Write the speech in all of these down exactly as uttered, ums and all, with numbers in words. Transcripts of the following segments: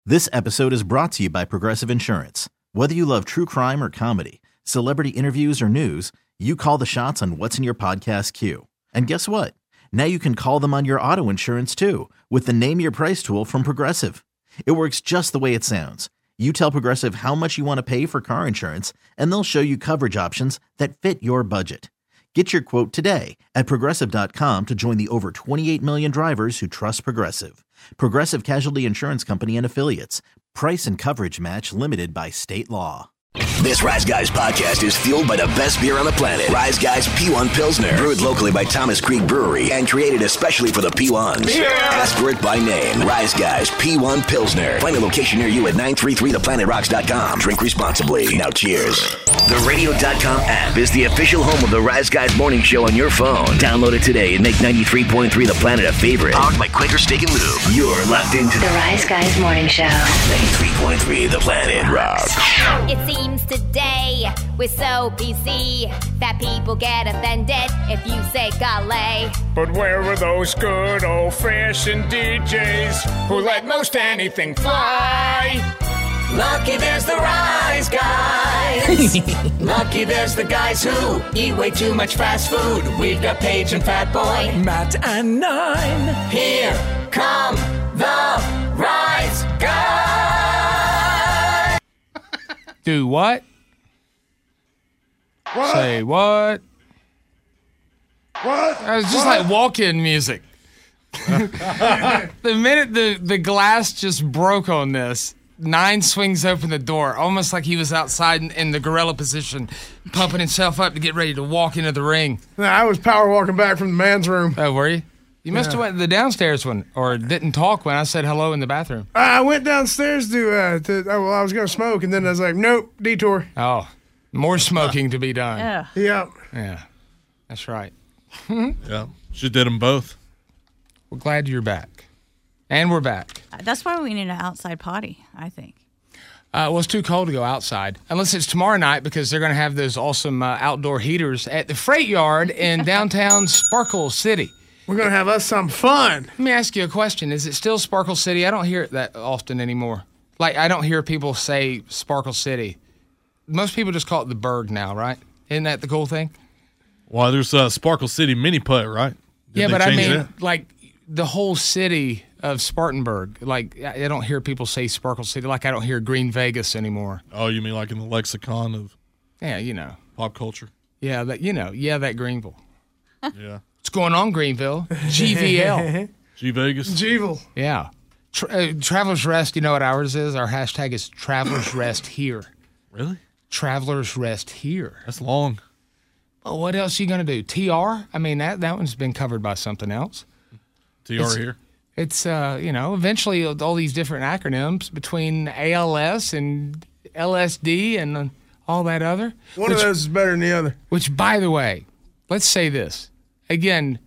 This episode is brought to you by Progressive Insurance. Whether you love true crime or comedy, celebrity interviews or news, you call the shots on what's in your podcast queue. And guess what? Now you can call them on your auto insurance too with the Name Your Price tool from Progressive. It works just the way it sounds. You tell Progressive how much you want to pay for car insurance, and they'll show you coverage options that fit your budget. Get your quote today at Progressive dot com to join the over twenty-eight million drivers who trust Progressive. Progressive Casualty Insurance Company and Affiliates. Price and coverage match limited by state law. This Rise Guys podcast is fueled by the best beer on the planet. Rise Guys P one Pilsner. Brewed locally by Thomas Creek Brewery and created especially for the P ones. Yeah. Ask for it by name. Rise Guys P one Pilsner. Find a location near you at nine three three the planet rocks dot com. Drink responsibly. Now cheers. The radio dot com app is the official home of the Rise Guys morning show on your phone. Download it today and make ninety-three point three The Planet a favorite. Powered by Quaker Steak and Lube. You're locked into the Rise Guys morning show. ninety-three point three The Planet rocks. It seems today we're so P C that people get offended if you say gale. But where were those good old-fashioned D Js who let most anything fly? Lucky there's the Rise Guys. Lucky there's the guys who eat way too much fast food. We've got Paige and Fat Boy, Matt and Nine. Here come the Rise Guys. Do what? What? Say what? What? It was just What? like walk-in music. The minute the, the glass just broke on this, Nine swings open the door, almost like he was outside in, in the gorilla position, pumping himself up to get ready to walk into the ring. Nah, I was power walking back from the man's room. Oh, were you? You must Yeah. have went to the downstairs one, or didn't talk when I said hello in the bathroom. I went downstairs to, uh, to oh, well, I was going to smoke, and then I was like, nope, detour. Oh, more smoking to be done. Yeah. Yeah. Yeah, that's right. Yeah, she did them both. We're glad you're back. And we're back. That's why we need an outside potty, I think. Uh, well, it's too cold to go outside, unless it's tomorrow night because they're going to have those awesome uh, outdoor heaters at the Freight Yard in downtown Sparkle City. We're going to have us some fun. Let me ask you a question. Is it still Sparkle City? I don't hear it that often anymore. Like, I don't hear people say Sparkle City. Most people just call it the Berg now, right? Isn't that the cool thing? Well, there's uh, Sparkle City Mini Putt, right? Did yeah, they but I change mean, that? like, the whole city of Spartanburg. Like, I I don't hear people say Sparkle City. Like, I don't hear Green Vegas anymore. Oh, you mean like in the lexicon of Yeah, you know. pop culture? Yeah, that you know. Yeah, that Greenville. Yeah. What's going on, Greenville? G V L. G Vegas. Jeevel. Yeah. Tra- uh, Travelers Rest, you know what ours is? Our hashtag is Travelers Rest Here. Really? Travelers Rest Here. That's long. Well, what else are you going to do? T R? I mean, that, that one's been covered by something else. T R It's- here. It's, uh, you know, eventually all these different acronyms between A L S and L S D and uh, all that other. One which, of those is better than the other. Which, by the way, let's say this. Again,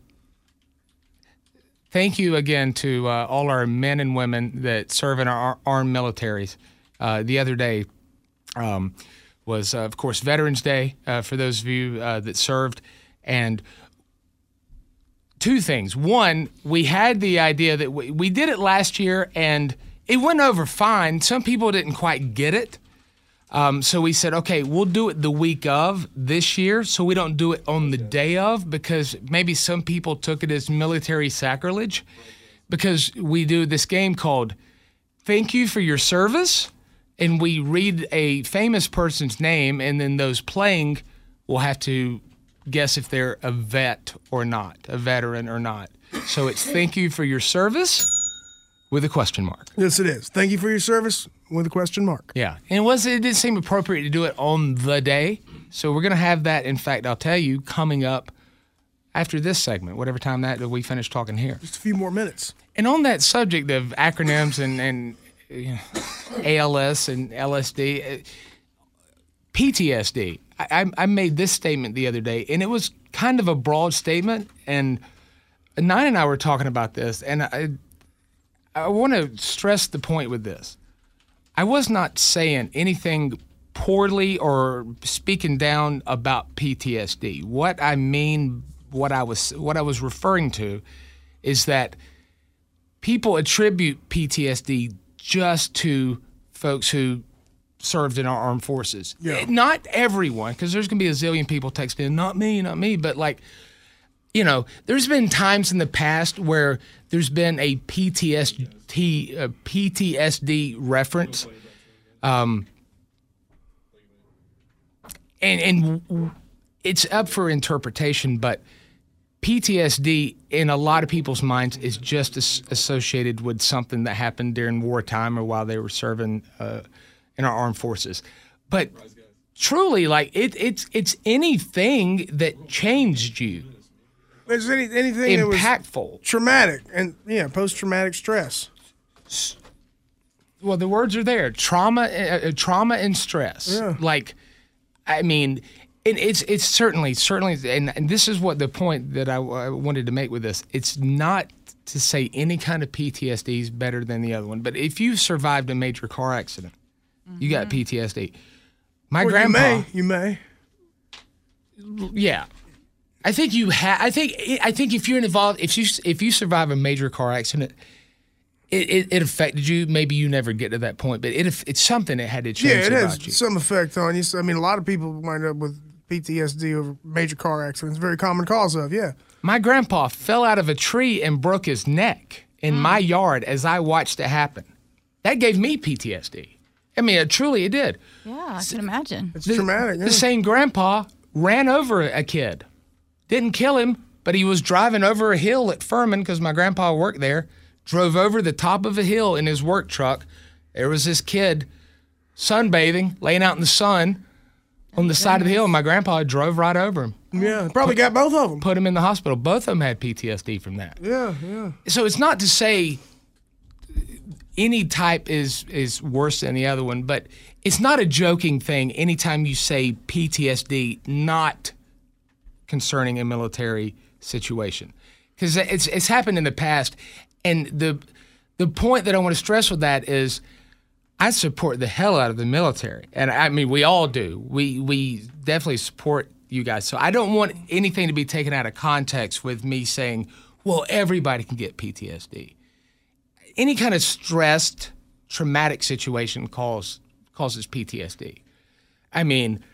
thank you again to uh, all our men and women that serve in our armed militaries. Uh, the other day um, was, uh, of course, Veterans Day uh, for those of you uh, that served. And two things. One, we had the idea that we, we did it last year and it went over fine. Some people didn't quite get it. Um, so we said, okay, we'll do it the week of this year so we don't do it on the day of because maybe some people took it as military sacrilege because we do this game called Thank You for Your Service, and we read a famous person's name, and then those playing will have to guess if they're a vet or not, a veteran or not. So it's Thank You for Your Service with a question mark. Yes, it is. Thank you for your service with a question mark. Yeah. And it, was, it didn't seem appropriate to do it on the day. So we're going to have that, in fact, I'll tell you, coming up after this segment, whatever time that we finish talking here. Just a few more minutes. And on that subject of acronyms and, and you know, A L S and L S D, uh, P T S D, I, I made this statement the other day, and it was kind of a broad statement. And Nine and I were talking about this, and I, I want to stress the point with this. I was not saying anything poorly or speaking down about P T S D. What I mean, what I was what I was referring to is that people attribute P T S D just to folks who served in our armed forces. Yeah. Not everyone, because there's going to be a zillion people texting, not me, not me, but like, you know, there's been times in the past where there's been a P T S D, uh, P T S D reference. Um, and, and it's up for interpretation, but P T S D in a lot of people's minds is just as associated with something that happened during wartime or while they were serving uh, in our armed forces. But truly, like it, it's it's anything that changed you. There's any, anything impactful, that was traumatic, and yeah, post-traumatic stress. Well, the words are there: trauma, uh, trauma, and stress. Yeah. Like, I mean. And it's it's certainly, certainly, and, and this is what the point that I, I wanted to make with this. It's not to say any kind of P T S D is better than the other one, but if you survived a major car accident, mm-hmm. you got P T S D. My or grandpa, you may, you may. Yeah, I think you have. I think I think if you're involved, if you if you survive a major car accident, it, it, it affected you. Maybe you never get to that point, but it it's something that had to change. Yeah, it about has you. some effect on you. So, I mean, a lot of people wind up with P T S D over major car accidents. Very common cause of, yeah. My grandpa fell out of a tree and broke his neck in mm. my yard as I watched it happen. That gave me P T S D. I mean, it, truly it did. Yeah, I can imagine. It's the, traumatic. Yeah. The same grandpa ran over a kid. Didn't kill him, but he was driving over a hill at Furman because my grandpa worked there. Drove over the top of a hill in his work truck. There was this kid sunbathing, laying out in the sun on the side of the hill, and my grandpa drove right over him. Yeah, probably got both of them. Put him in the hospital. Both of them had P T S D from that. Yeah, yeah. So it's not to say any type is is worse than the other one, but it's not a joking thing anytime you say P T S D not concerning a military situation. Because it's it's happened in the past, and the the point that I want to stress with that is I support the hell out of the military. And I mean, we all do. We we definitely support you guys. So I don't want anything to be taken out of context with me saying, well, everybody can get P T S D. Any kind of stressed, traumatic situation cause, causes P T S D. I mean,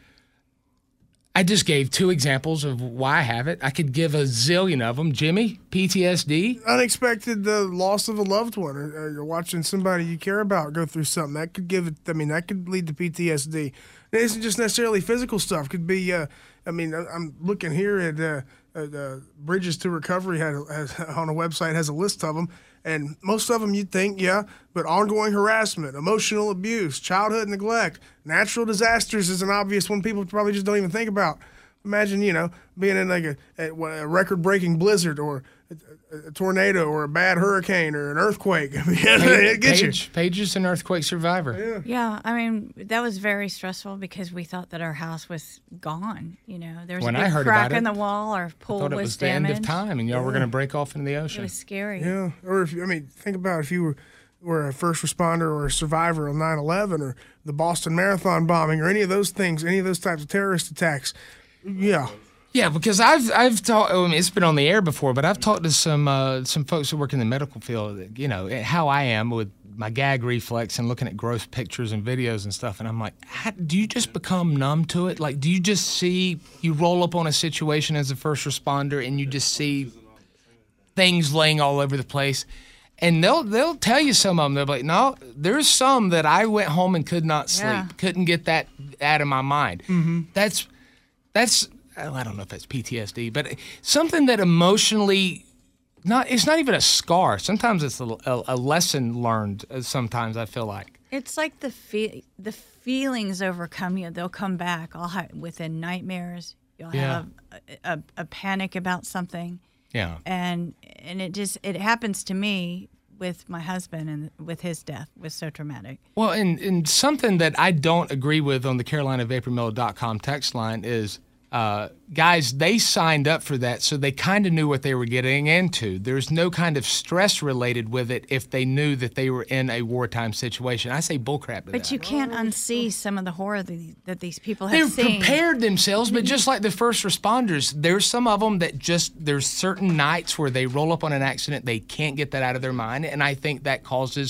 I just gave two examples of why I have it. I could give a zillion of them. Jimmy, P T S D. Unexpected uh, loss of a loved one, or, or you're watching somebody you care about go through something. That could give it, I mean, that could lead to P T S D. It isn't just necessarily physical stuff. It could be, uh, I mean, I'm looking here at, uh, at uh, Bridges to Recovery had, has, on a website has a list of them. And most of them you'd think, yeah, but ongoing harassment, emotional abuse, childhood neglect, natural disasters is an obvious one people probably just don't even think about. Imagine, you know, being in like a, a record-breaking blizzard or a, a tornado or a bad hurricane or an earthquake. I mean, it gets Paige, you. Paige is an earthquake survivor. Yeah. Yeah, I mean, that was very stressful because we thought that our house was gone. You know, there was When a I big heard crack about in it, the wall, our pool I thought it was, was the damaged. end of time, and y'all were going to break off into the It ocean. was scary. Yeah, or if I mean, think about if you were, were a first responder or a survivor on nine eleven or the Boston Marathon bombing or any of those things, any of those types of terrorist attacks. Yeah. Yeah, because I've I've talked. I mean, it's been on the air before, but I've talked to some uh, some folks who work in the medical field. You know how I am with my gag reflex and looking at gross pictures and videos and stuff, and I'm like, how, do you just become numb to it? Like, do you just see you roll up on a situation as a first responder and you just see things laying all over the place? And they'll they'll tell you some of them. They'll be like, no, there's some that I went home and could not sleep, Yeah. couldn't get that out of my mind. Mm-hmm. That's that's. I don't know if that's P T S D, but something that emotionally, not it's not even a scar. Sometimes it's a, a, a lesson learned. Sometimes I feel like It's like the fe- the feelings overcome you. They'll come back. I'll have within nightmares. You'll Yeah. have a, a, a panic about something, yeah, and and it just it happens to me with my husband, and with his death was so traumatic. Well, and and something that I don't agree with on the Carolina Vapor Mill dot com text line is. Uh, guys, they signed up for that, so they kind of knew what they were getting into. There's no kind of stress related with it if they knew that they were in a wartime situation. I say bullcrap to But that. you can't unsee some of the horror that, that these people have They've seen. prepared themselves, but just like the first responders, there's some of them that just, there's certain nights where they roll up on an accident, they can't get that out of their mind, and I think that causes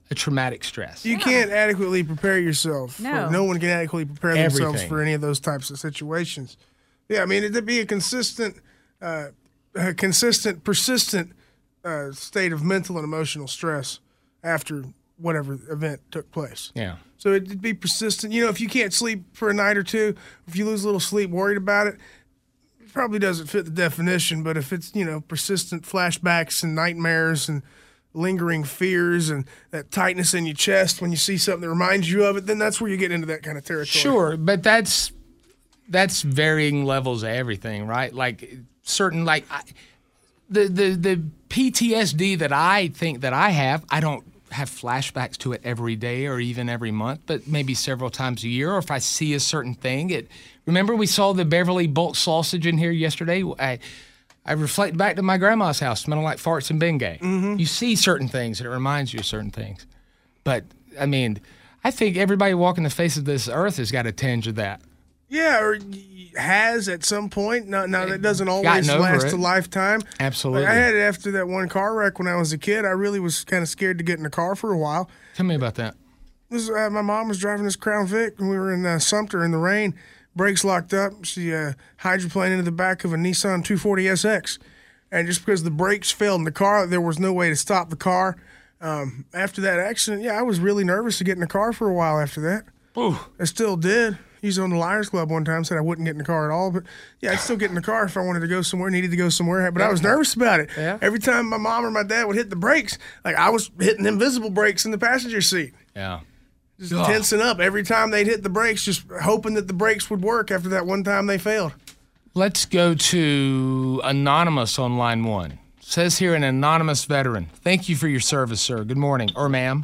a traumatic stress. You can't adequately prepare yourself. No. For, no one can adequately prepare themselves Everything. for any of those types of situations. Yeah, I mean, it'd be a consistent, uh, a consistent, persistent uh, state of mental and emotional stress after whatever event took place. Yeah. So it'd be persistent. You know, if you can't sleep for a night or two, if you lose a little sleep worried about it, it probably doesn't fit the definition. But if it's, you know, persistent flashbacks and nightmares and lingering fears and that tightness in your chest when you see something that reminds you of it, then that's where you get into that kind of territory. Sure, but that's that's varying levels of everything, right? Like certain, like I, the the the P T S D that I think that I have, I don't have flashbacks to it every day or even every month, but maybe several times a year. Or if I see a certain thing, it. Remember we saw the Beverly Bulk sausage in here yesterday. I I reflect back to my grandma's house, smelling like farts and Bengay. Mm-hmm. You see certain things, and it reminds you of certain things. But I mean, I think everybody walking the face of this earth has got a tinge of that. Yeah, or has at some point. Now, now that doesn't always Gotten over last it. a lifetime. Absolutely. Like I had it after that one car wreck when I was a kid. I really was kind of scared to get in the car for a while. Tell me about that. This, uh, my mom was driving this Crown Vic, and we were in uh, Sumter in the rain. Brakes locked up. She uh, hydroplaned into the back of a Nissan two forty S X. And just because the brakes failed in the car, there was no way to stop the car. Um, after that accident, yeah, I was really nervous to get in the car for a while after that. Ooh. I still did. He was on the Liars Club one time, said I wouldn't get in the car at all. But, yeah, I'd still get in the car if I wanted to go somewhere, needed to go somewhere. But I was nervous about it. Yeah. Every time my mom or my dad would hit the brakes, like I was hitting invisible brakes in the passenger seat. Yeah. Just Ugh. tensing up every time they'd hit the brakes, just hoping that the brakes would work after that one time they failed. Let's go to Anonymous on line one. Says here an anonymous veteran. Thank you for your service, sir. Good morning. Or ma'am.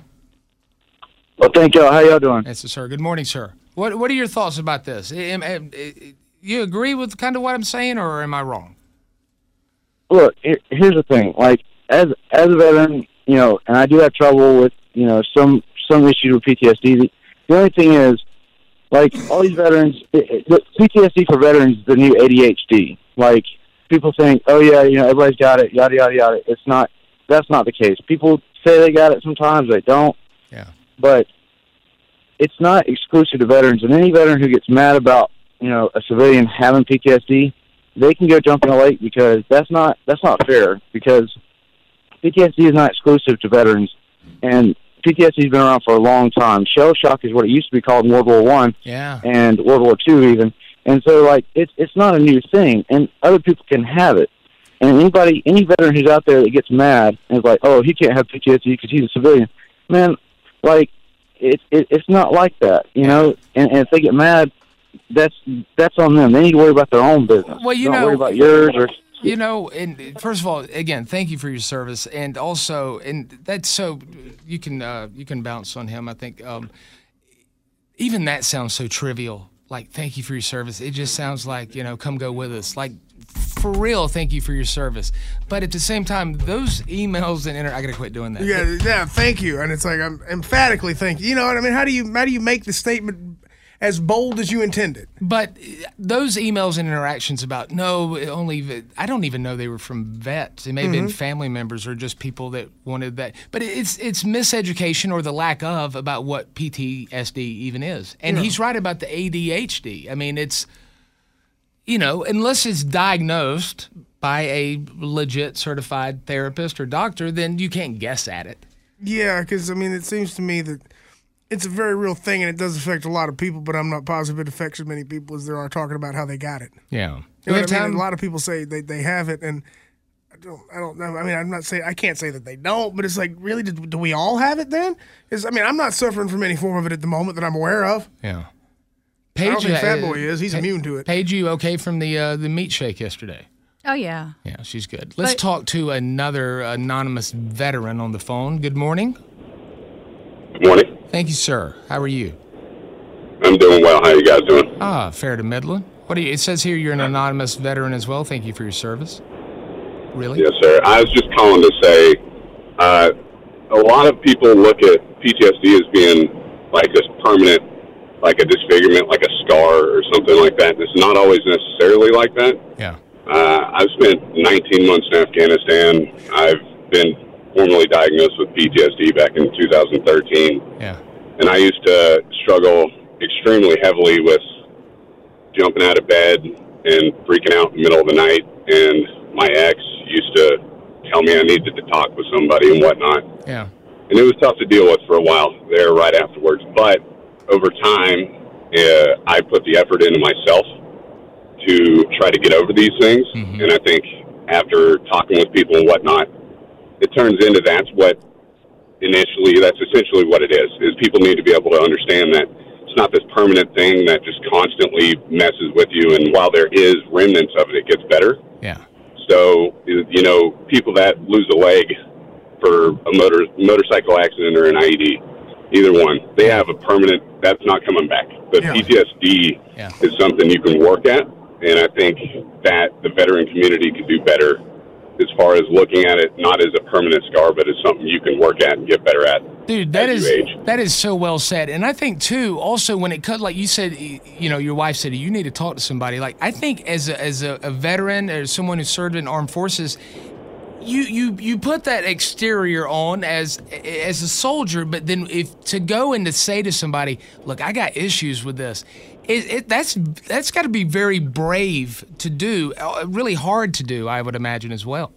Well, thank y'all. How y'all doing? Yes, sir. Good morning, sir. What What are your thoughts about this? Am- am- You agree with kind of what I'm saying, or am I wrong? Look, here, here's the thing. Like, as as a veteran, you know, and I do have trouble with, you know, some some issues with P T S D. The, the only thing is, like, all these veterans, it, it, P T S D for veterans is the new A D H D. Like, people think, oh, yeah, you know, everybody's got it, yada, yada, yada. It's not, that's not the case. People say they got it sometimes, they don't. Yeah. But it's not exclusive to veterans. And any veteran who gets mad about, you know, a civilian having P T S D, they can go jump in a lake, because that's not that's not fair, because P T S D is not exclusive to veterans, and P T S D has been around for a long time. Shell shock is what it used to be called in World War One Yeah. and World War Two even. And so, like, it's it's not a new thing, and other people can have it. And anybody, any veteran who's out there that gets mad and is like, oh, he can't have P T S D because he's a civilian, man, like, it, it it's not like that, you know. And, and if they get mad, that's that's on them. They need to worry about their own business. Well, you Don't know, worry about yours or. You know, and first of all, again, thank you for your service, and also, and that's so you can uh, you can bounce on him. I think um, even that sounds so trivial. Like, thank you for your service. It just sounds like, you know, come go with us. Like, for real, thank you for your service. But at the same time, those emails and inter- I gotta quit doing that. Yeah, yeah, thank you. And it's like, I'm emphatically thank you. You know what I mean? How do you how do you make the statement as bold as you intended? But those emails and interactions about, no, only, I don't even know they were from vets. They may have been family members or just people that wanted that. But it's it's miseducation or the lack of about what P T S D even is. And Yeah. he's right about the A D H D. I mean, it's, you know, unless it's diagnosed by a legit certified therapist or doctor, then you can't guess at it. Yeah, because, I mean, it seems to me that it's a very real thing, and it does affect a lot of people, but I'm not positive it affects as many people as there are talking about how they got it. Yeah. You know what I mean? A lot of people say they, they have it, and I don't I don't know. I mean, I'm not saying I can't say that they don't, but it's like, really, do, do we all have it then? 'Cause, I mean, I'm not suffering from any form of it at the moment that I'm aware of. Yeah. I don't think uh, Fat Boy is. He's Pa- immune to it. Paige, you okay from the uh, the meat shake yesterday? Oh, yeah. Yeah, she's good. Let's But- talk to another anonymous veteran on the phone. Good morning. Good morning. Thank you, sir. How are you? I'm doing well. How you guys doing? Ah, fair to middling. What do you? It says here you're an anonymous veteran as well. Thank you for your service. Really? Yes, sir. I was just calling to say, uh, a lot of people look at P T S D as being like this permanent, like a disfigurement, like a scar or something like that. It's not always necessarily like that. Yeah. Uh, I've spent nineteen months in Afghanistan. I've been formally diagnosed with P T S D back in two thousand thirteen. Yeah. And I used to struggle extremely heavily with jumping out of bed and freaking out in the middle of the night. And my ex used to tell me I needed to talk with somebody and whatnot. Yeah. And it was tough to deal with for a while there right afterwards. But over time, uh, I put the effort into myself to try to get over these things. Mm-hmm. And I think after talking with people and whatnot, it turns into that's what initially, that's essentially what it is, is people need to be able to understand that it's not this permanent thing that just constantly messes with you. And while there is remnants of it, it gets better. Yeah. So, you know, people that lose a leg for a motor motorcycle accident or an I E D, either one, they have a permanent, that's not coming back. But yeah. P T S D yeah. is something you can work at, and I think that the veteran community could do better as far as looking at it not as a permanent scar, but as something you can work at and get better at. Dude, that is that is so well said. And I think, too, also when it cut, like you said, you know, your wife said, you need to talk to somebody. Like, I think as a, as a, a veteran or someone who served in armed forces, you, you, you put that exterior on as as a soldier, but then if to go and to say to somebody, look, I got issues with this, it, it, that's that's got to be very brave to do, really hard to do, I would imagine as well.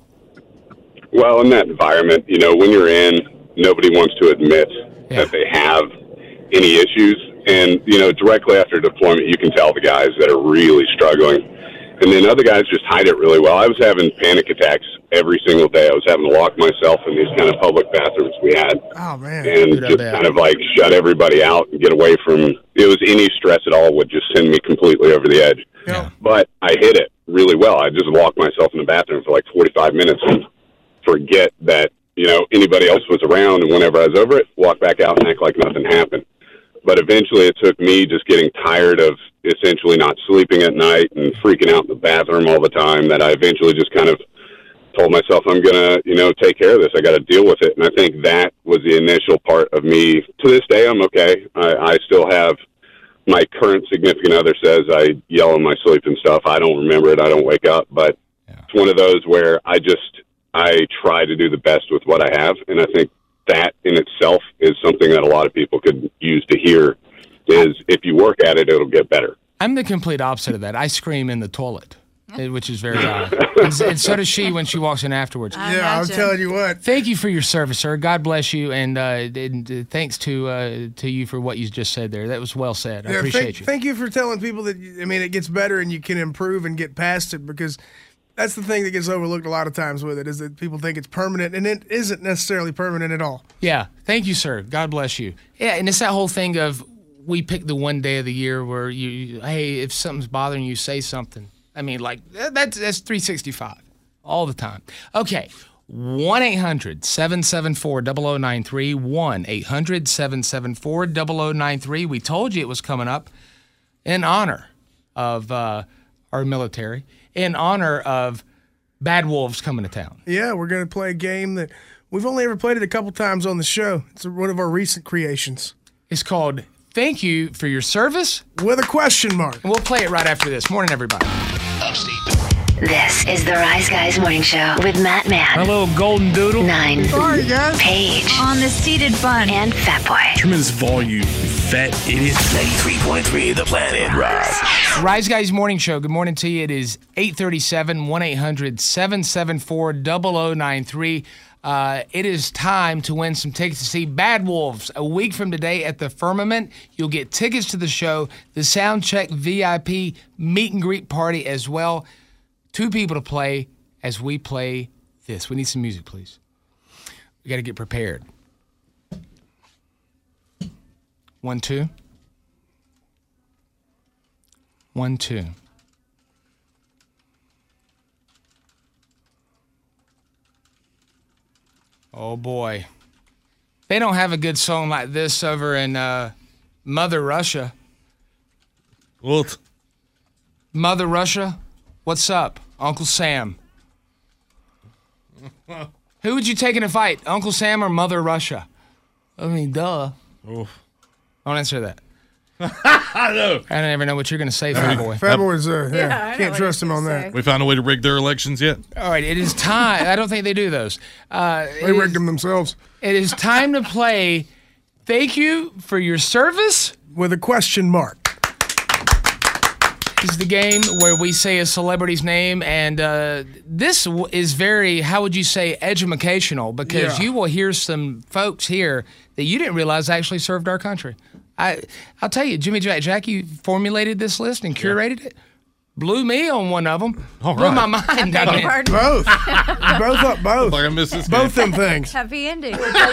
Well, in that environment, you know, when you're in, nobody wants to admit yeah. that they have any issues. And, you know, directly after deployment, you can tell the guys that are really struggling. And then other guys just hide it really well. I was having panic attacks every single day. I was having to lock myself in these kind of public bathrooms we had. Oh, man. And Dude, just kind of like shut everybody out and get away from, it was any stress at all would just send me completely over the edge. Yeah. But I hid it really well. I just locked myself in the bathroom for like forty-five minutes and forget that, you know, anybody else was around. And whenever I was over it, walk back out and act like nothing happened. But eventually it took me just getting tired of essentially not sleeping at night and freaking out in the bathroom all the time that I eventually just kind of told myself I'm going to, you know, take care of this. I got to deal with it. And I think that was the initial part of me. To this day, I'm okay. I, I still have my current significant other says I yell in my sleep and stuff. I don't remember it. I don't wake up. But yeah. It's one of those where I just, I try to do the best with what I have. And I think that in itself is something that a lot of people could use to hear is if you work at it, it'll get better. I'm the complete opposite of that. I scream in the toilet, which is very odd. And, and so does she when she walks in afterwards. I yeah, imagine. I'm telling you what. Thank you for your service, sir. God bless you, and, uh, and uh, thanks to uh, to you for what you just said there. That was well said. I yeah, appreciate thank, you. Thank you for telling people that, I mean, it gets better and you can improve and get past it, because that's the thing that gets overlooked a lot of times with it, is that people think it's permanent, and it isn't necessarily permanent at all. Yeah. Thank you, sir. God bless you. Yeah, and it's that whole thing of we pick the one day of the year where you, hey, if something's bothering you, say something. I mean, like, that's, that's three sixty-five all the time. Okay. one eight hundred seven seven four zero zero nine three. one eight hundred seven seven four zero zero nine three. We told you it was coming up in honor of uh, our military, in honor of Bad Wolves coming to town. Yeah, we're going to play a game that we've only ever played it a couple times on the show. It's one of our recent creations. It's called Thank You for Your Service? With a question mark. And we'll play it right after this. Morning, everybody. This is the Rise Guys Morning Show with Matt Mann. A little golden doodle. Nine. Sorry, guys. Paige. On the seated bun. And Fat Boy. Tremendous volume, fat idiot. ninety-three point three The Planet Rise. Rise Guys Morning Show. Good morning to you. It is eight thirty-seven, one eight hundred seven seven four zero zero nine three. Uh, it is time to win some tickets to see Bad Wolves a week from today at the Firmament. You'll get tickets to the show, the Soundcheck V I P meet and greet party as well. Two people to play as we play this. We need some music, please. We got to get prepared. One, two. One, two. Oh, boy. They don't have a good song like this over in uh, Mother Russia. What? Mother Russia? What's up, Uncle Sam? Who would you take in a fight, Uncle Sam or Mother Russia? I mean, duh. Oof. Don't answer that. I know. I never know what you're going to say, Fat Boy. Fat Boy's, uh, yeah, Yeah, I know can't what trust he's him on gonna that. say. We found a way to rig their elections yet? All right, it is time. I don't think they do those. Uh, They it rigged is- them themselves. It is time to play Thank You for Your Service. With a question mark. This is the game where we say a celebrity's name, and uh, this w- is very, how would you say, educational, because Yeah. you will hear some folks here that you didn't realize actually served our country. I, I'll tell you, Jimmy Jack, Jackie formulated this list and curated it. Blew me on one of them. All Blew right. my mind. Beg I your mean, pardon? Both. both up, both. Like I missed this Both game. them things. Happy ending.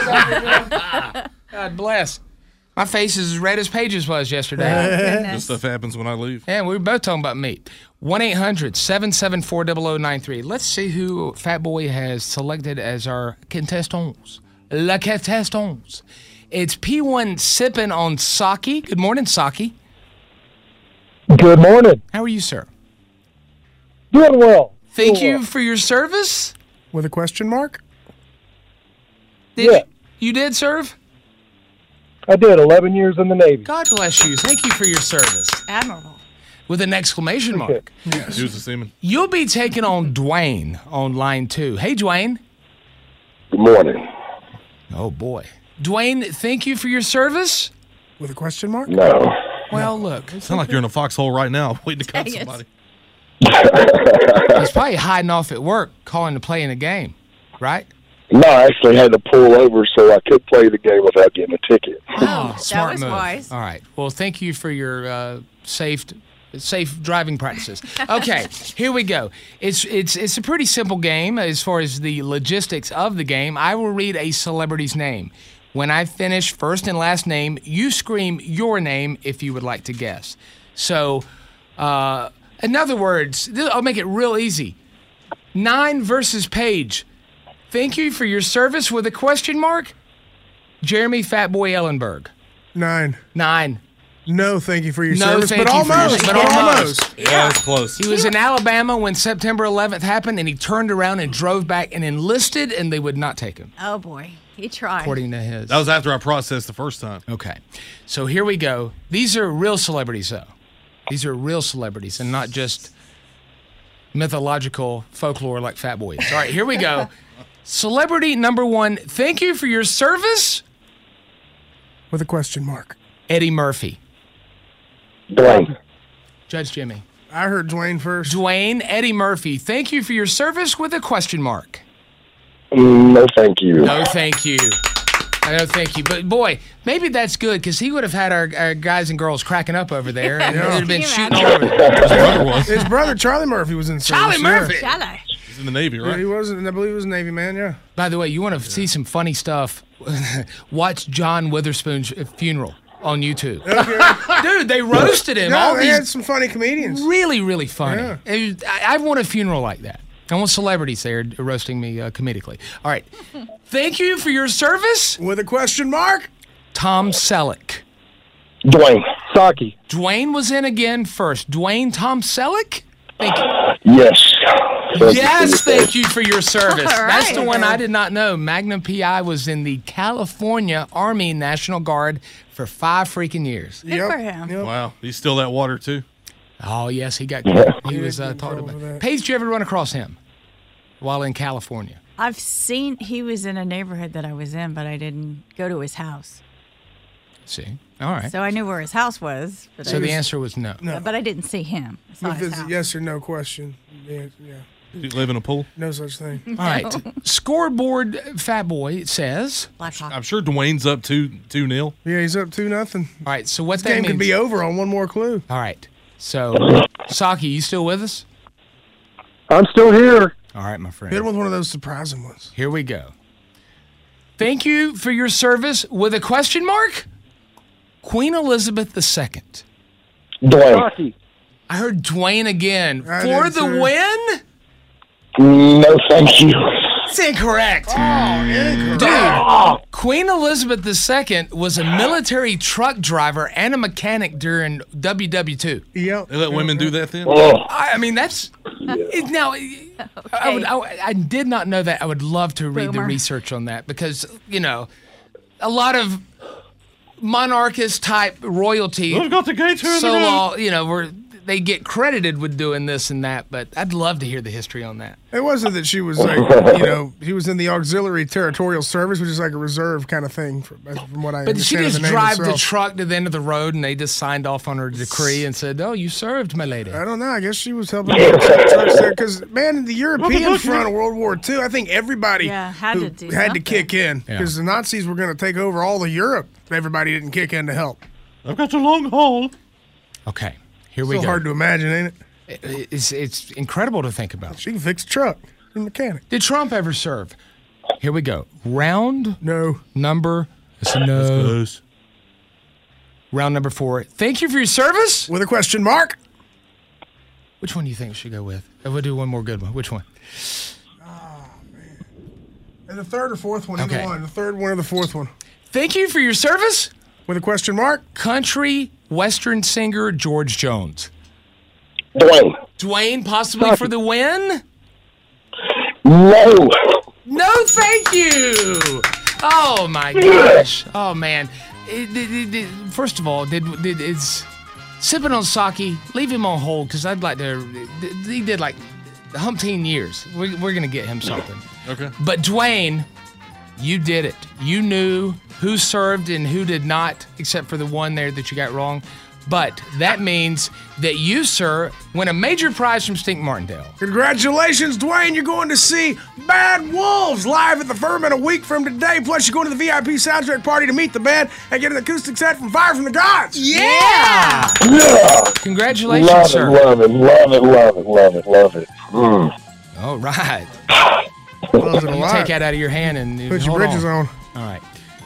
God bless. My face is as red as Paige's was yesterday. This Goodness. stuff happens when I leave. Yeah, we were both talking about meat. one eight hundred seven seven four zero zero nine three. Let's see who Fat Boy has selected as our contestants. La contestants. It's P one sipping on Saki. Good morning, Saki. Good morning. How are you, sir? Doing well. Thank Doing you well. for your service. With a question mark? Did Yeah. you, you did serve? I did eleven years in the Navy. God bless you. Thank you for your service. Admirable. With an exclamation mark. He was a seaman. You'll be taking on Dwayne on line two. Hey, Dwayne. Good morning. Oh, boy. Dwayne, thank you for your service. With a question mark? No. Well, look. Sound like you're in a foxhole right now, waiting to cut Dang it. somebody. He's probably hiding off at work, calling to play in a game, right? No, I actually had to pull over so I could play the game without getting a ticket. Oh, smart was move. wise. All right. Well, thank you for your uh, safe, safe driving practices. Okay, here we go. It's it's it's a pretty simple game as far as the logistics of the game. I will read a celebrity's name. When I finish first and last name, you scream your name if you would like to guess. So, uh, in other words, this, I'll make it real easy. Nine versus Paige. Thank you for your service with a question mark. Jeremy Fatboy Ellenberg. Nine. Nine. No, thank you for your No, service, thank but you for your- almost. but But almost. almost. Yeah, that's close. He was in Alabama when September eleventh happened, and he turned around and drove back and enlisted, and they would not take him, Oh boy, he tried. according to his. That was after I processed the first time. Okay. So here we go. These are real celebrities, though. These are real celebrities and not just mythological folklore like Fat Boy is. All right, here we go. Celebrity number one, thank you for your service, With a question mark. Eddie Murphy. Dwayne. Judge Jimmy. I heard Dwayne first. Dwayne, Eddie Murphy, thank you for your service with a question mark. No, thank you. No, thank you. No, thank you. But boy, maybe that's good because he would have had our, our guys and girls cracking up over there, and Yeah. they'd have been Can you shooting all over. the- His brother was. His brother Charlie Murphy was in Charlie service, yeah. Murphy. Shall I? He's in the Navy, Yeah, right? he was. I believe he was a Navy man. Yeah. By the way, you want to see some funny stuff? Watch John Witherspoon's funeral on YouTube. Dude, they roasted him. No, all they these had some funny comedians. really, really funny. Yeah. It was- I, I want a funeral like that. I want celebrities there roasting me uh, comedically. All right. Thank you for your service, With a question mark. Tom Selleck. Dwayne. Saki. Dwayne was in again first. Dwayne Tom Selleck? Thank you. Yes. Thank Yes, you for your thank you for your service. All That's the right. one I did not know. Magnum P I was in the California Army National Guard for five freaking years. Good for him. Yep. Wow. He's still that water, too. Oh, yes, he got Yeah. he was uh, good talked over about. that. Paige, did you ever run across him while in California? I've seen he was in a neighborhood that I was in, but I didn't go to his house. See, all right. So, So I knew where his house was. But I, the answer was no. No. but I didn't see him. I saw If his it's a house. yes or no question, yeah, yeah, Did he live in a pool? no such thing. All right. Scoreboard Fat Boy says. Black Hawk. I'm sure Dwayne's up two two nil. Yeah, he's up two nothing. All right. So what This that game means? could be over on one more clue. All right. So, Saki, you still with us? I'm still here. All right, my friend. Hit him with one of those surprising ones. Here we go. Thank you for your service with a question mark. Queen Elizabeth the Second. Dwayne. Saki. I heard Dwayne again I for did the too. win. No, thank you. It's incorrect. Oh, Dude, Queen Elizabeth the Second was a military truck driver and a mechanic during W W two. Yep. They let women do that then? Oh, I, I mean, that's it, now. I, would, I, I did not know that. I would love to read the Boomer. research on that because you know, a lot of monarchist type royalty. We've got the gates here in So the room. long, you know, we're, they get credited with doing this and that, but I'd love to hear the history on that. It wasn't that she was like, you know, he was in the auxiliary territorial service, which is like a reserve kind of thing, from, from what I But she understand. of just the name drive the itself. truck to the end of the road, and they just signed off on her decree and said, "Oh, you served, my lady." I don't know. I guess she was helping get trucks there because, man, the European front of World War Two, I think everybody Yeah, had who to do had to something. kick in Yeah. because the Nazis were going to take over all of Europe. Everybody didn't kick in to help. I've got a long haul. Okay, here we So go. hard to imagine, ain't it? It- It's it's incredible to think about. She can fix a truck. She's a mechanic. Did Trump ever serve? Here we go. Round No. number. It's a no. Close. Round number four. Thank you for your service. With a question mark. Which one do you think we should go with? Uh, We'll do one more good one. Which one? And the third or fourth one, Okay. either one. The third one or the fourth one. Thank you for your service. With a question mark. Country western singer George Jones. Dwayne. Dwayne, possibly for the win? No. No, thank you. Oh my gosh. Oh man. It- it- it- it- first of all, did, did it's sipping on sake? Leave him on hold because I'd like to. He did like umpteen years. We, we're gonna get him something. Okay. But Dwayne, you did it. You knew who served and who did not, except for the one there that you got wrong. But that means that you, sir, win a major prize from Stink Martindale. Congratulations, Dwayne. You're going to see Bad Wolves live at the Firmament a week from today. Plus, you're going to the V I P soundtrack party to meet the band and get an acoustic set from Fire from the Gods. Yeah! Yeah. Congratulations, Love sir. it, love it, love it, love it, love it, love it. Mm. All right. Loves it a You lot. take that out of your hand and Put your hold bridges on. All right.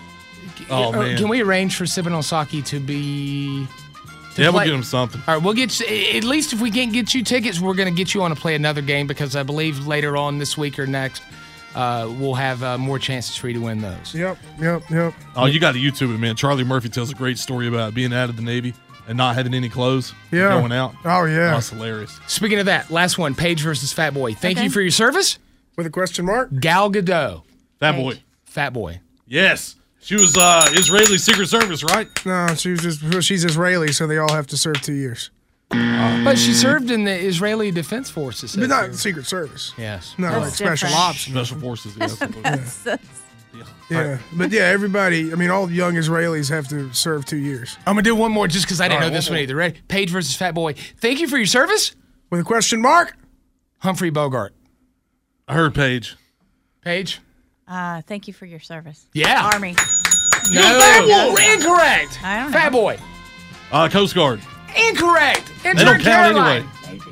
Oh, Uh, man. Can we arrange for Sipping on Sake to be? to Yeah, we'll play- get him something. All right, we'll get you, at least if we can't get you tickets, we're going to get you on to play another game because I believe later on this week or next, uh, we'll have uh, more chances for you to win those. Yep, yep, yep. Oh, you got to YouTube it, man. Charlie Murphy tells a great story about being out of the Navy and not having any clothes. Yeah. Going out. Oh, yeah. That's hilarious. Speaking of that, last one, Paige versus Fat Boy. Thank Okay. you for your service. With a question mark. Gal Gadot. That Paige. boy. Fat Boy. Yes. She was uh, Israeli Secret Service, right? No, she was just well, she's Israeli, so they all have to serve two years. But she served in the Israeli Defense Forces. But not Secret Service. Yes. No, That's like special different. ops. Special Forces. Yeah, that's what it was. That's, that's, Yeah, but yeah, everybody. I mean, all young Israelis have to serve two years. I'm going to do one more just because I didn't All know right, this one one more. either. Ready? Paige versus Fat Boy. Thank you for your service. With a question mark. Humphrey Bogart. I heard Paige. Paige? uh, thank you for your service. Yeah. Army. No. Fat Boy. Incorrect. I don't know. Fat Boy. Uh, Coast Guard. Incorrect. They Intern don't count Caroline. anyway.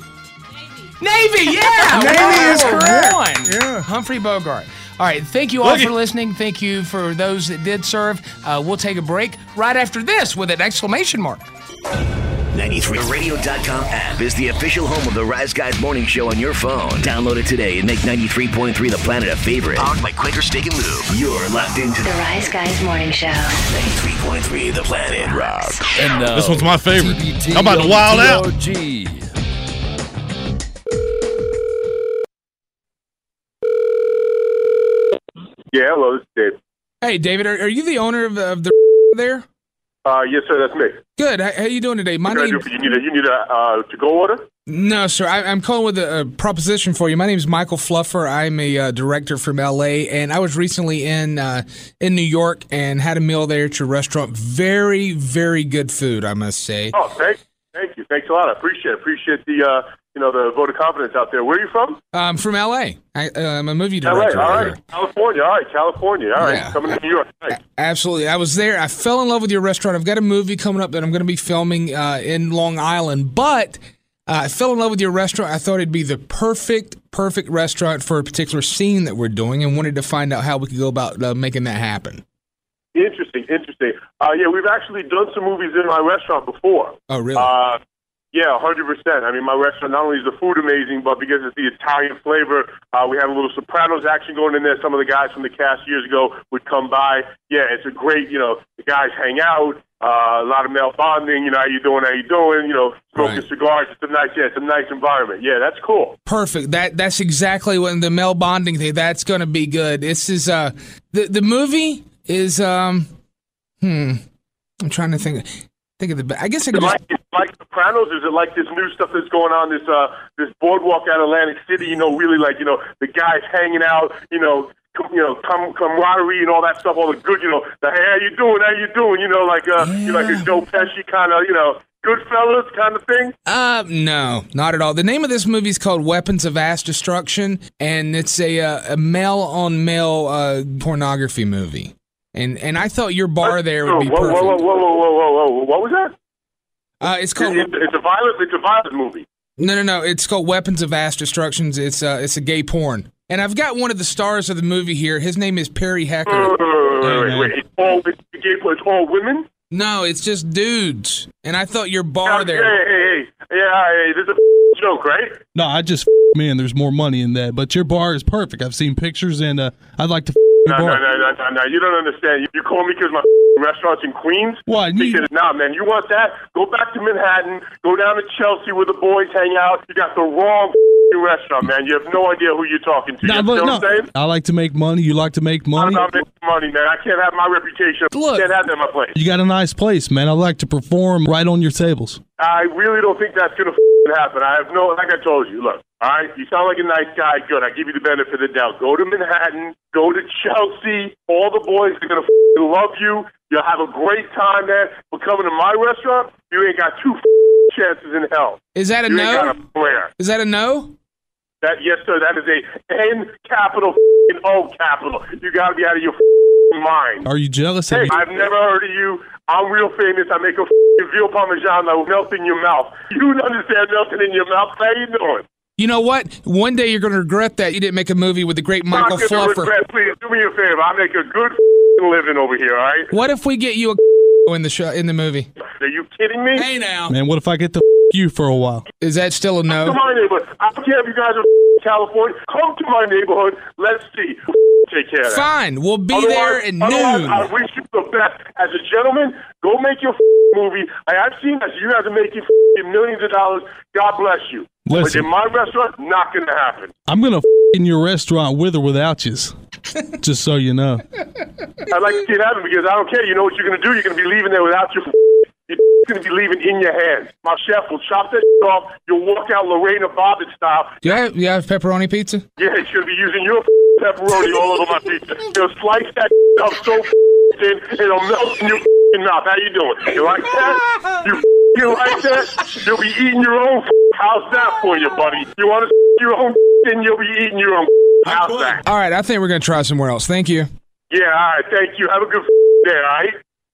Navy, yeah. Navy is One. correct. One. Yeah. Humphrey Bogart. All right. Thank you all Boogie. for listening. Thank you for those that did serve. Uh, we'll take a break right after this with an exclamation mark. ninety-three radio dot com app is the official home of the Rise Guys Morning Show on your phone. Download it today and make ninety-three point three The Planet a favorite. Powered by Quaker Steak and Lube. You're locked into The Rise Guys Morning Show. ninety-three point three The Planet Rock. And now, This one's my favorite. T B T How about the on Wild Out? T R G. Yeah, hello, this is Dave. Hey, David, are, are you the owner of the, of the there? Uh, yes, sir, that's me. Good. How, how you doing today? My What can I name. do for you? You need a, you need a uh, to-go order? No, sir. I, I'm calling with a, a proposition for you. My name is Michael Fluffer. I'm a uh, director from L A, and I was recently in uh, in New York and had a meal there at your restaurant. Very, very good food, I must say. Oh, thank, thank you. Thanks a lot. I appreciate it. Appreciate the, uh, you know, the vote of confidence out there. Where are you from? I'm from L A. I, uh, I'm a movie L A. director. All out right. here. California. All right. California. All right. Yeah. Coming to New York. Nice. Absolutely. I was there. I fell in love with your restaurant. I've got a movie coming up that I'm going to be filming uh, in Long Island, but uh, I fell in love with your restaurant. I thought it'd be the perfect, perfect restaurant for a particular scene that we're doing and wanted to find out how we could go about uh, making that happen. Interesting. Interesting. Uh, yeah, we've actually done some movies in my restaurant before. Oh, really? Uh, yeah, one hundred percent. I mean, my restaurant, not only is the food amazing, but because it's the Italian flavor, uh, we have a little Sopranos action going in there. Some of the guys from the cast years ago would come by. Yeah, it's a great, you know, the guys hang out, uh, a lot of male bonding, you know, how you doing, how you doing, you know, smoking Right. cigars. It's a nice, yeah, it's a nice environment. Yeah, that's cool. Perfect. That that's exactly what the male bonding thing. That's going to be good. This is uh the the movie is um hmm I'm trying to think. Think of the. I guess I Is could it just. like, is it like Sopranos? Is it like this new stuff that's going on? This uh, this boardwalk at Atlantic City. You know, really like you know the guys hanging out. You know, com- you know, com- camaraderie and all that stuff. All the good. You know, the hey, how you doing? How you doing? You know, like uh, Yeah. you know, like a Joe Pesci kind of. You know. Goodfellas kind of thing? Uh, no, not at all. The name of this movie is called Weapons of Mass Destruction, and it's a uh, a male-on-male uh, pornography movie. And and I thought your bar there would be whoa, perfect. Whoa, whoa, whoa, whoa, whoa, whoa, whoa! What was that? Uh, it's called. It's, it's a violent. It's a violent movie. No, no, no. It's called Weapons of Mass Destruction. It's uh, it's a gay porn. And I've got one of the stars of the movie here. His name is Perry Hecker. Uh, wait, wait, wait. It's all it's, it's all women. No, it's just dudes. And I thought your bar Hey, there. hey, hey, hey, yeah, hey, this is a joke, right? No, I just man, there's more money in that. But your bar is perfect. I've seen pictures, and uh, I'd like to your No, no, bar. no, no, no, no. You don't understand. You, you call me because my restaurant's in Queens? Why? He said, nah, man, you want that? Go back to Manhattan. Go down to Chelsea where the boys hang out. You got the wrong restaurant, man. You have no idea who you're talking to. No, you but know no, what I'm saying? I like to make money. You like to make I'm money. not making money, man. I can't have my reputation. Look. Can't have that in my place. You got a nice place, man. I like to perform right on your tables. I really don't think that's going to happen. I have no, like I told you, look, all right, you sound like a nice guy. Good. I give you the benefit of the doubt. Go to Manhattan. Go to Chelsea. All the boys are going to love you. You'll have a great time there. But coming to my restaurant, you ain't got two chances in hell. Is that a you no? Ain't got a flare. Is that a no? That yes, sir. That is a N capital O capital. You got to be out of your mind. Are you jealous? Hey, of me? I've never heard of you. I'm real famous. I make a veal parmesan that will melt in your mouth. You don't understand melting in your mouth. How you doing? You know what? One day you're going to regret that you didn't make a movie with the great Michael Not gonna Fluffer. regret. Please do me a favor. I make a good living over here. All right. What if we get you a in the show in the movie? Are you kidding me? Hey now, Man, what if I get to you for a while? Is that still a Come no? to my neighborhood. I don't care if you guys are California. Come to my neighborhood. Let's see. Take care of that. Fine, we'll be Otherwise- there at otherwise, noon. I wish you the best. As a gentleman, go make your movie. I, I've seen that. You guys are making millions of dollars. God bless you. Listen. But in my restaurant, not going to happen. I'm gonna in your restaurant with or without you. Just so you know. I'd like to see it happen because I don't care. You know what you're going to do? You're going to be leaving there without your You're going to be leaving in your hands. My chef will chop that off. You'll walk out Lorena Bobbitt style. Do you have, you have pepperoni pizza? Yeah, he's going to be using your pepperoni all over my pizza. He'll slice that up so thin, it'll melt in your mouth. How you doing? You like that? You, you like that? You'll be eating your own. How's that for you, buddy? You want to your own, then you'll be eating your own. How's that? All right, I think we're going to try somewhere else. Thank you. Yeah, all right. Thank you. Have a good day, all right?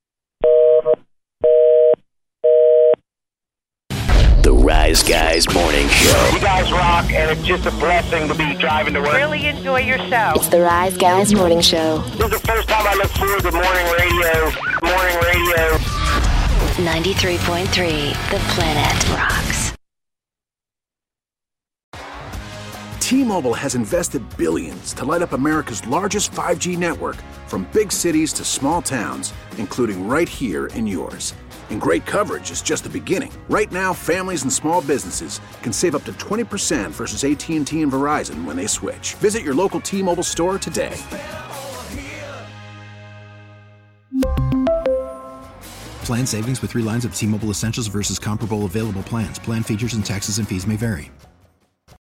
The Rise Guys Morning Show. You guys rock, and it's just a blessing to be driving to work. Really enjoy your show. It's the Rise Guys Morning Show. This is the first time I look forward to morning radio. Morning radio. ninety-three point three, The Planet Rocks. T-Mobile has invested billions to light up America's largest five G network, from big cities to small towns, including right here in yours. And great coverage is just the beginning. Right now, families and small businesses can save up to twenty percent versus A T and T and Verizon when they switch. Visit your local T-Mobile store today. Plan savings with three lines of T-Mobile Essentials versus comparable available plans. Plan features and taxes and fees may vary.